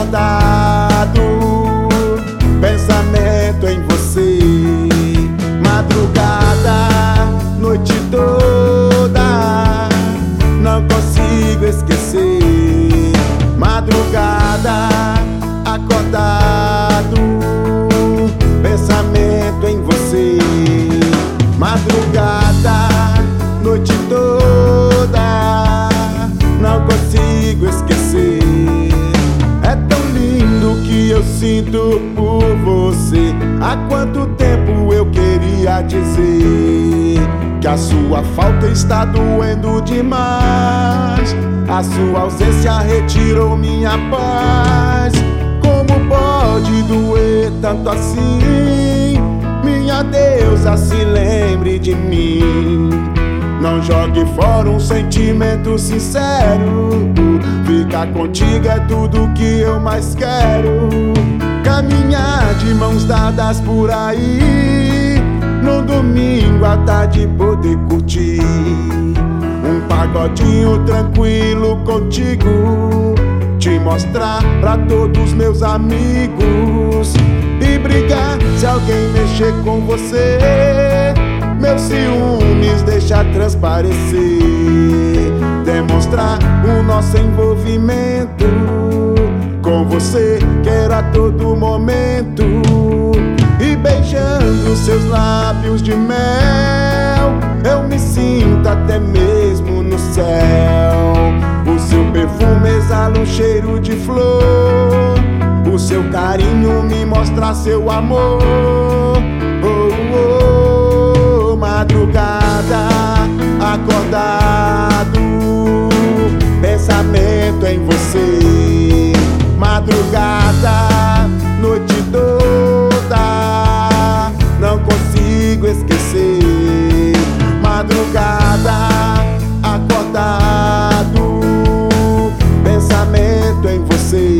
acordado, pensamento em você. Madrugada, noite toda, não consigo esquecer. Madrugada, acordado, pensamento em você. Madrugada, noite toda, não consigo esquecer. É tão lindo que eu sinto por você. Há quanto tempo eu queria dizer que a sua falta está doendo demais. A sua ausência retirou minha paz. Como pode doer tanto assim? Minha deusa, se lembre de mim. Não jogue fora um sentimento sincero. Ficar contigo é tudo que eu mais quero. Caminhar de mãos dadas por aí, no domingo à tarde poder curtir um pagodinho tranquilo contigo. Te mostrar pra todos meus amigos e brigar se alguém mexer com você. Meus ciúmes deixar transparecer, demonstrar o nosso envolvimento com você, quero a todo momento. E beijando seus lábios de mel, eu me sinto até mesmo no céu. O seu perfume exala um cheiro de flor, o seu carinho me mostra seu amor. Oh, oh, madrugada, acordado, pensamento em você. Madrugada, noite toda, não consigo esquecer. Madrugada, acordado, pensamento em você.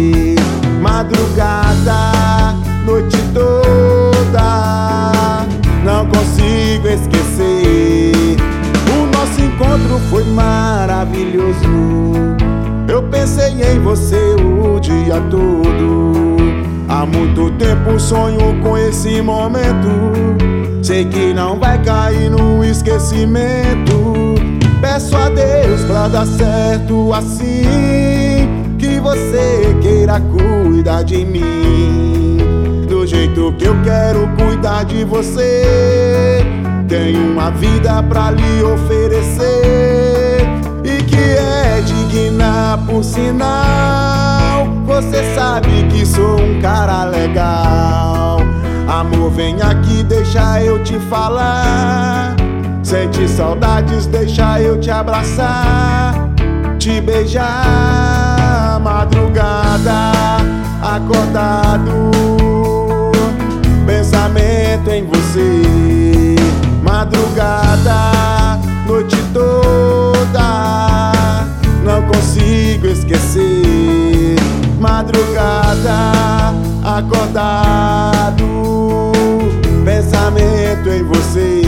Madrugada, noite toda, não consigo esquecer. O nosso encontro foi maravilhoso. Eu pensei em você o dia todo. Há muito tempo sonho com esse momento. Sei que não vai cair no esquecimento. Peço a Deus pra dar certo assim, que você queira cuidar de mim do jeito que eu quero cuidar de você. Tenho uma vida pra lhe oferecer e que é digna por sinal. Você sabe que sou um cara legal. Amor, vem aqui, deixa eu te falar. Sente saudades, deixa eu te abraçar, te beijar. Madrugada, acordado, pensamento em você. Madrugada, noite toda, não consigo esquecer. Madrugada, acordado, pensamento em você.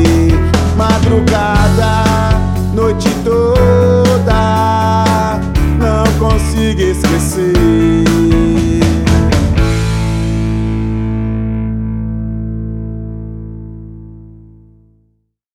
Madrugada, noite toda, não consigo esquecer.